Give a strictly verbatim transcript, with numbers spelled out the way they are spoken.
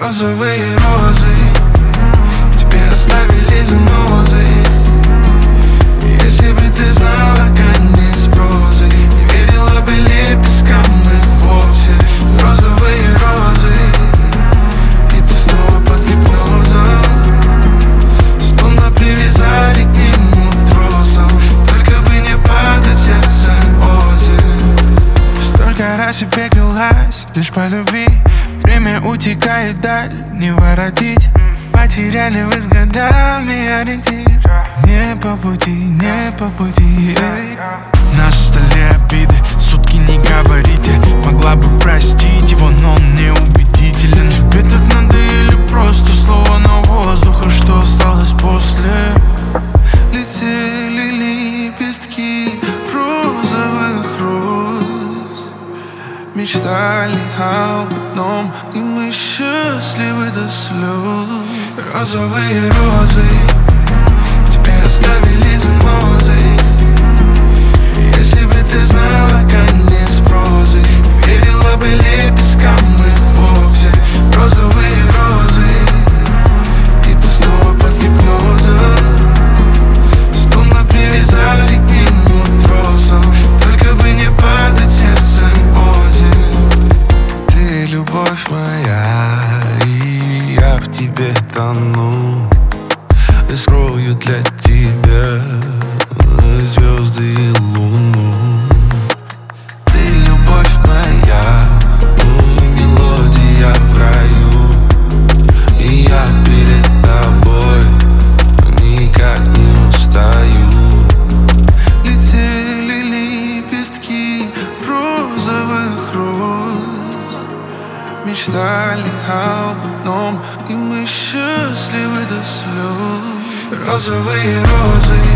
Розовые розы тебе оставили занозы. Если бы ты знала конец прозы, не верила бы лепесткам их вовсе. Розовые розы, и ты снова под гипнозом, словно привязали к нему тросом. Только бы не падать сердцем озер. Столько раз я пеклилась лишь по любви. Время утекает даль, не воротить. Потеряли вы с годами ориентир. Не по пути, не по пути, эй. На столе обиды, сутки не говорите. Могла бы простить его, но он неубедителен. Тебе так надо или просто слово на воздух? А что осталось после? Летели лепестки розовых роз, мечтали об одном, и мы счастливы до слез. Розовые розы тебе оставили занозы. Если бы ты знала конец прозы, не верила бы лепесткам их вовсе. Розовые розы, и ты снова под гипнозом, словно привязали к нему тросом. Только бы не падать сердцем озер. Ты любовь моя, и я в тебе тону. Я скрою для тебя звезды и луну. Ты любовь моя, мелодия в раю, и я перед тобой никак не устаю. Летели лепестки розовых роз, мечтали об одном, и мы счастливы до слез. Розовые розы